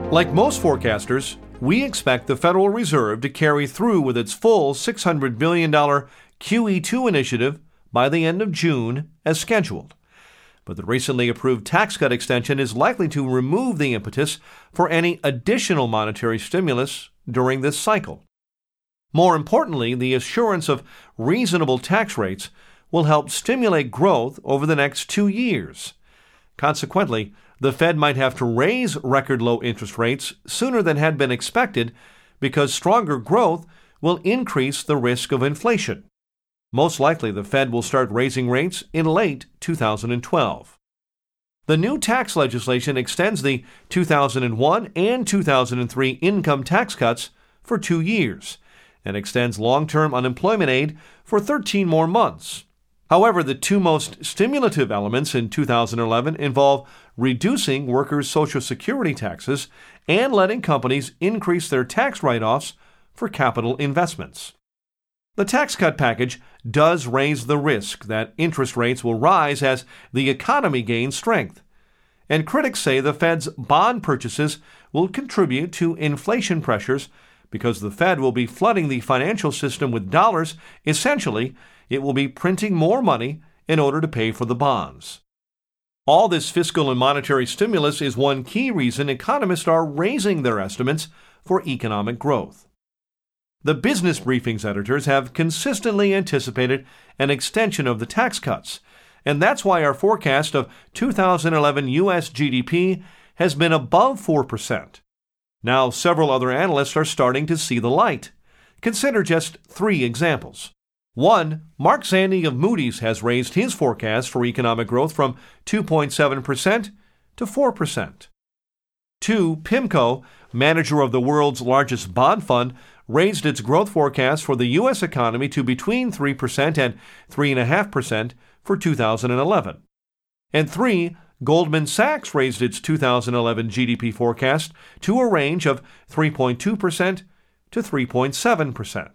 Like most forecasters, we expect the Federal Reserve to carry through with its full $600 billion QE2 initiative by the end of June as scheduled. But the recently approved tax cut extension is likely to remove the impetus for any additional monetary stimulus during this cycle. More importantly, the assurance of reasonable tax rates will help stimulate growth over the next 2 years. Consequently, the Fed might have to raise record low interest rates sooner than had been expected because stronger growth will increase the risk of inflation. Most likely, the Fed will start raising rates in late 2012. The new tax legislation extends the 2001 and 2003 income tax cuts for 2 years and extends long-term unemployment aid for 13 more months. However, the two most stimulative elements in 2011 involve reducing workers' Social Security taxes and letting companies increase their tax write-offs for capital investments. The tax cut package does raise the risk that interest rates will rise as the economy gains strength, and critics say the Fed's bond purchases will contribute to inflation pressures because the Fed will be flooding the financial system with dollars. Essentially, it will be printing more money in order to pay for the bonds. All this fiscal and monetary stimulus is one key reason economists are raising their estimates for economic growth. The Business Briefing's editors have consistently anticipated an extension of the tax cuts, and that's why our forecast of 2011 U.S. GDP has been above 4%. Now, several other analysts are starting to see the light. Consider just 3 examples. 1. Mark Zandi of Moody's has raised his forecast for economic growth from 2.7% to 4%. 2. PIMCO, manager of the world's largest bond fund, raised its growth forecast for the U.S. economy to between 3% and 3.5% for 2011. And 3. Goldman Sachs raised its 2011 GDP forecast to a range of 3.2% to 3.7%.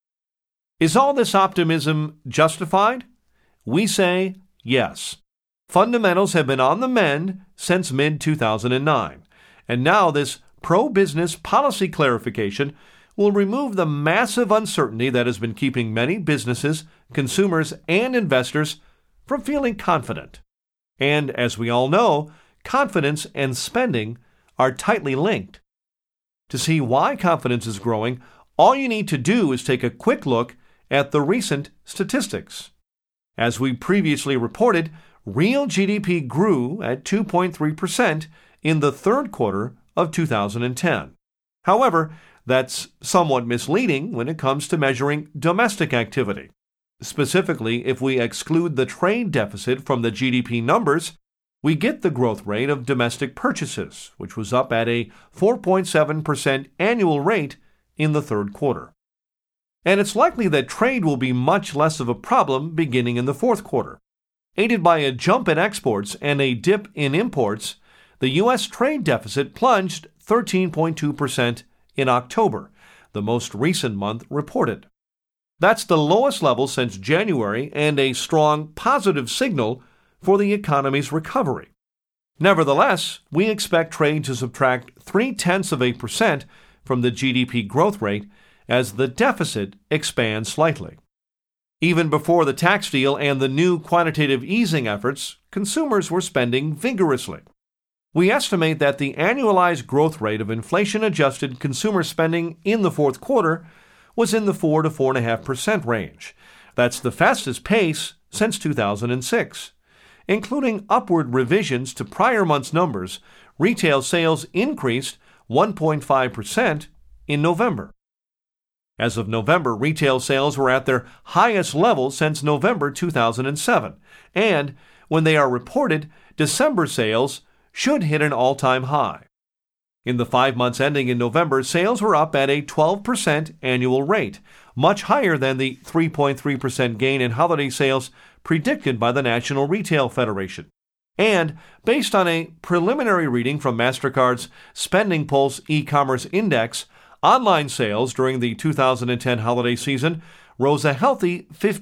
Is all this optimism justified? We say yes. Fundamentals have been on the mend since mid-2009, and now this pro-business policy clarification will remove the massive uncertainty that has been keeping many businesses, consumers, and investors from feeling confident. And as we all know, confidence and spending are tightly linked. To see why confidence is growing, all you need to do is take a quick look at the recent statistics. As we previously reported, real GDP grew at 2.3% in the third quarter of 2010. However, that's somewhat misleading when it comes to measuring domestic activity. Specifically, if we exclude the trade deficit from the GDP numbers, we get the growth rate of domestic purchases, which was up at a 4.7% annual rate in the third quarter. And it's likely that trade will be much less of a problem beginning in the fourth quarter. Aided by a jump in exports and a dip in imports, the U.S. trade deficit plunged 13.2% in October, the most recent month reported. That's the lowest level since January and a strong positive signal for the economy's recovery. Nevertheless, we expect trade to subtract 0.3% from the GDP growth rate as the deficit expands slightly. Even before the tax deal and the new quantitative easing efforts, consumers were spending vigorously. We estimate that the annualized growth rate of inflation-adjusted consumer spending in the fourth quarter was in the 4 to 4.5% range. That's the fastest pace since 2006. Including upward revisions to prior month's numbers, retail sales increased 1.5% in November. As of November, retail sales were at their highest level since November 2007, and when they are reported, December sales should hit an all-time high. In the 5 months ending in November, sales were up at a 12% annual rate, much higher than the 3.3% gain in holiday sales predicted by the National Retail Federation. And based on a preliminary reading from MasterCard's Spending Pulse e-commerce index, online sales during the 2010 holiday season rose a healthy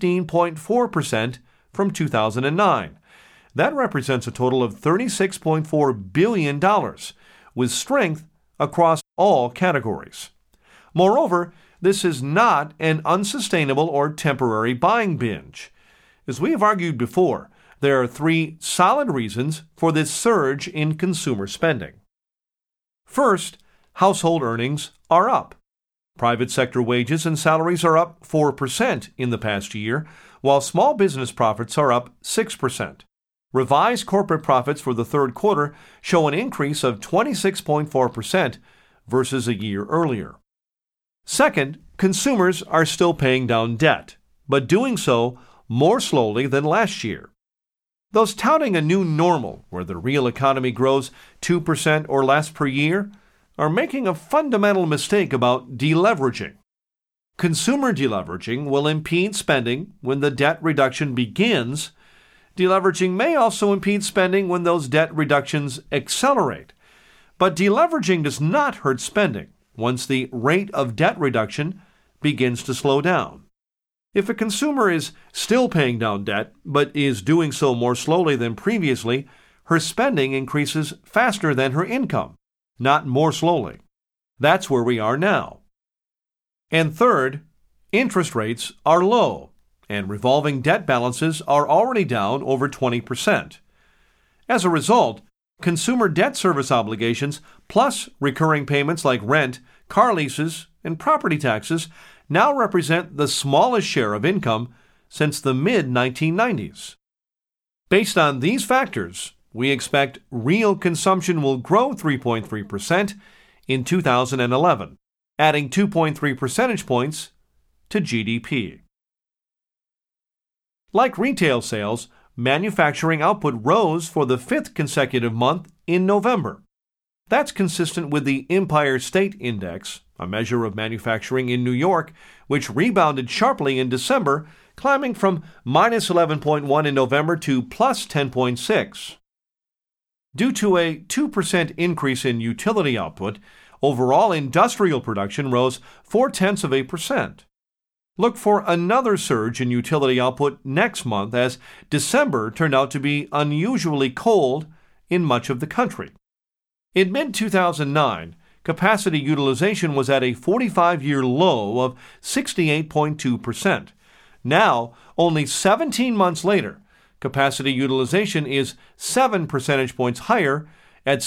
15.4% from 2009. That represents a total of $36.4 billion, with strength across all categories. Moreover, this is not an unsustainable or temporary buying binge. As we have argued before, there are three solid reasons for this surge in consumer spending. First, household earnings are up. Private sector wages and salaries are up 4% in the past year, while small business profits are up 6%. Revised corporate profits for the third quarter show an increase of 26.4% versus a year earlier. Second, consumers are still paying down debt, but doing so more slowly than last year. Those touting a new normal where the real economy grows 2% or less per year are making a fundamental mistake about deleveraging. Consumer deleveraging will impede spending when the debt reduction begins. Deleveraging may also impede spending when those debt reductions accelerate. But deleveraging does not hurt spending once the rate of debt reduction begins to slow down. If a consumer is still paying down debt, but is doing so more slowly than previously, her spending increases faster than her income, not more slowly. That's where we are now. And third, interest rates are low, and revolving debt balances are already down over 20%. As a result, consumer debt service obligations plus recurring payments like rent, car leases, and property taxes now represent the smallest share of income since the mid-1990s. Based on these factors, we expect real consumption will grow 3.3% in 2011, adding 2.3 percentage points to GDP. Like retail sales, manufacturing output rose for the fifth consecutive month in November. That's consistent with the Empire State Index, a measure of manufacturing in New York, which rebounded sharply in December, climbing from minus 11.1 in November to plus 10.6. Due to a 2% increase in utility output, overall industrial production rose 0.4%. Look for another surge in utility output next month as December turned out to be unusually cold in much of the country. In mid-2009, capacity utilization was at a 45-year low of 68.2%. Now, only 17 months later, capacity utilization is 7 percentage points higher at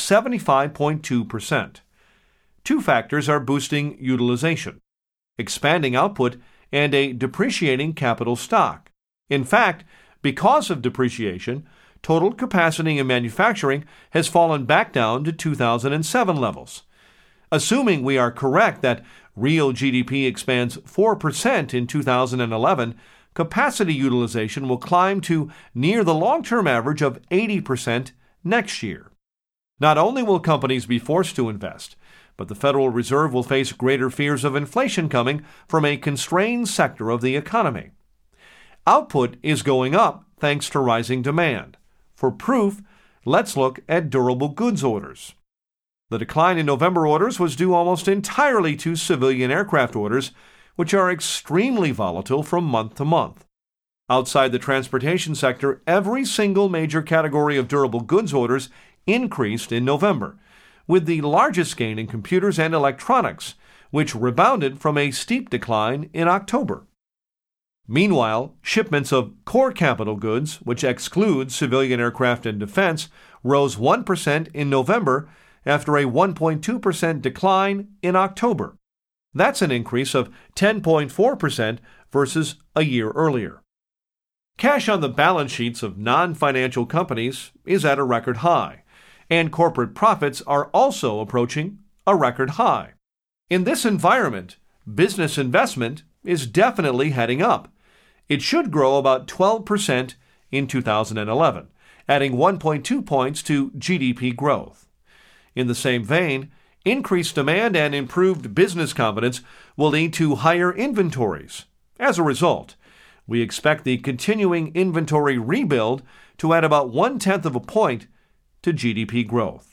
75.2%. Two factors are boosting utilization: expanding output and a depreciating capital stock. In fact, because of depreciation, total capacity in manufacturing has fallen back down to 2007 levels. Assuming we are correct that real GDP expands 4% in 2011, capacity utilization will climb to near the long-term average of 80% next year. Not only will companies be forced to invest, but the Federal Reserve will face greater fears of inflation coming from a constrained sector of the economy. Output is going up thanks to rising demand. For proof, let's look at durable goods orders. The decline in November orders was due almost entirely to civilian aircraft orders, which are extremely volatile from month to month. Outside the transportation sector, every single major category of durable goods orders increased in November, with the largest gain in computers and electronics, which rebounded from a steep decline in October. Meanwhile, shipments of core capital goods, which exclude civilian aircraft and defense, rose 1% in November after a 1.2% decline in October. That's an increase of 10.4% versus a year earlier. Cash on the balance sheets of non-financial companies is at a record high, and corporate profits are also approaching a record high. In this environment, business investment is definitely heading up. It should grow about 12% in 2011, adding 1.2 points to GDP growth. In the same vein, increased demand and improved business confidence will lead to higher inventories. As a result, we expect the continuing inventory rebuild to add about 0.1 of a point to GDP growth.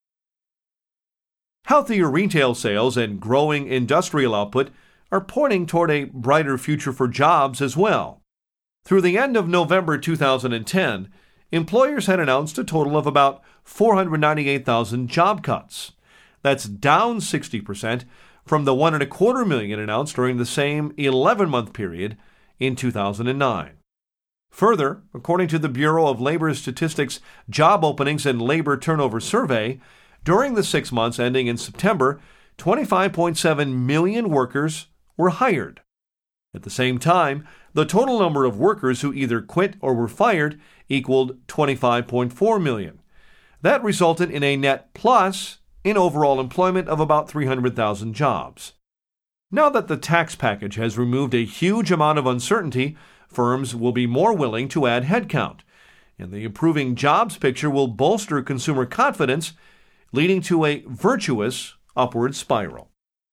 Healthier retail sales and growing industrial output are pointing toward a brighter future for jobs as well. Through the end of November 2010, employers had announced a total of about 498,000 job cuts. That's down 60% from the 1.25 million announced during the same 11-month period in 2009. Further, according to the Bureau of Labor Statistics Job Openings and Labor Turnover Survey, during the 6 months ending in September, 25.7 million workers were hired. At the same time, the total number of workers who either quit or were fired equaled 25.4 million. That resulted in a net plus in overall employment of about 300,000 jobs. Now that the tax package has removed a huge amount of uncertainty, firms will be more willing to add headcount, and the improving jobs picture will bolster consumer confidence, leading to a virtuous upward spiral.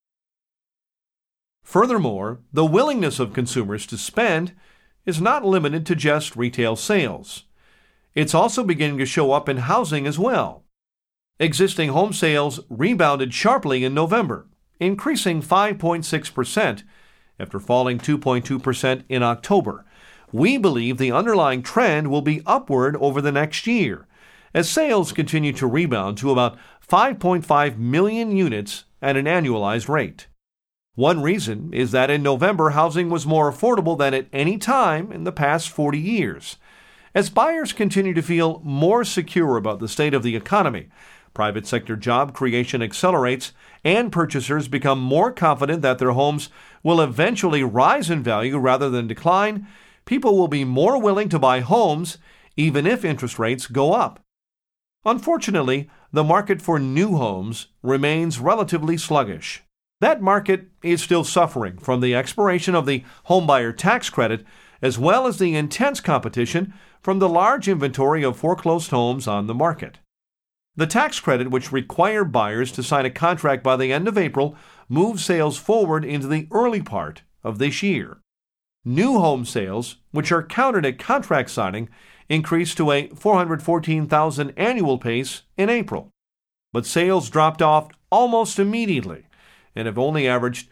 Furthermore, the willingness of consumers to spend is not limited to just retail sales. It's also beginning to show up in housing as well. Existing home sales rebounded sharply in November, increasing 5.6% after falling 2.2% in October. We believe the underlying trend will be upward over the next year, as sales continue to rebound to about 5.5 million units at an annualized rate. One reason is that in November, housing was more affordable than at any time in the past 40 years. As buyers continue to feel more secure about the state of the economy, private sector job creation accelerates, and purchasers become more confident that their homes will eventually rise in value rather than decline, people will be more willing to buy homes even if interest rates go up. Unfortunately, the market for new homes remains relatively sluggish. That market is still suffering from the expiration of the homebuyer tax credit, as well as the intense competition from the large inventory of foreclosed homes on the market. The tax credit, which required buyers to sign a contract by the end of April, moved sales forward into the early part of this year. New home sales, which are counted at contract signing, increased to a 414,000 annual pace in April. But sales dropped off almost immediately and have only averaged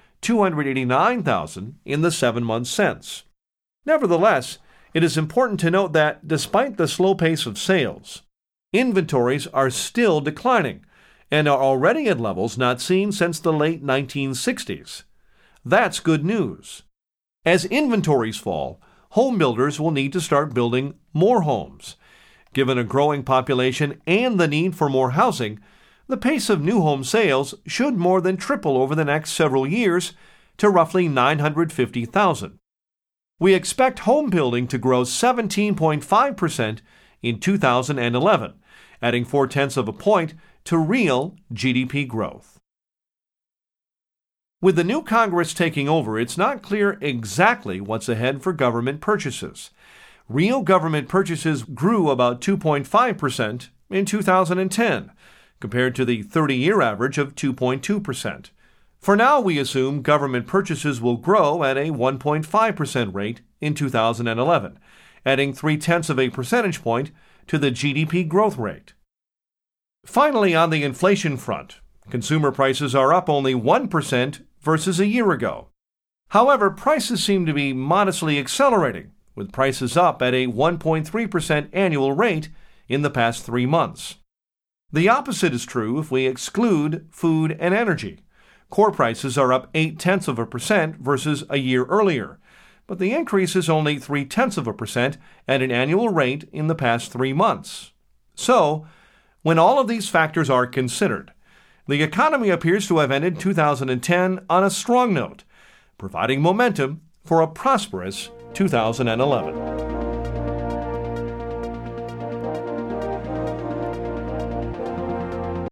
289,000 in the 7 months since. Nevertheless, it is important to note that despite the slow pace of sales, inventories are still declining and are already at levels not seen since the late 1960s. That's good news. As inventories fall, home builders will need to start building more homes. Given a growing population and the need for more housing, the pace of new home sales should more than triple over the next several years to roughly 950,000. We expect home building to grow 17.5% in 2011, adding 0.4 of a point to real GDP growth. With the new Congress taking over, it's not clear exactly what's ahead for government purchases. Real government purchases grew about 2.5% in 2010, compared to the 30-year average of 2.2%. For now, we assume government purchases will grow at a 1.5% rate in 2011, adding 0.3 of a percentage point to the GDP growth rate. Finally, on the inflation front, consumer prices are up only 1% versus a year ago. However, prices seem to be modestly accelerating, with prices up at a 1.3% annual rate in the past 3 months. The opposite is true if we exclude food and energy. Core prices are up 0.8% versus a year earlier, but the increase is only 0.3% at an annual rate in the past 3 months. So, when all of these factors are considered, the economy appears to have ended 2010 on a strong note, providing momentum for a prosperous 2011.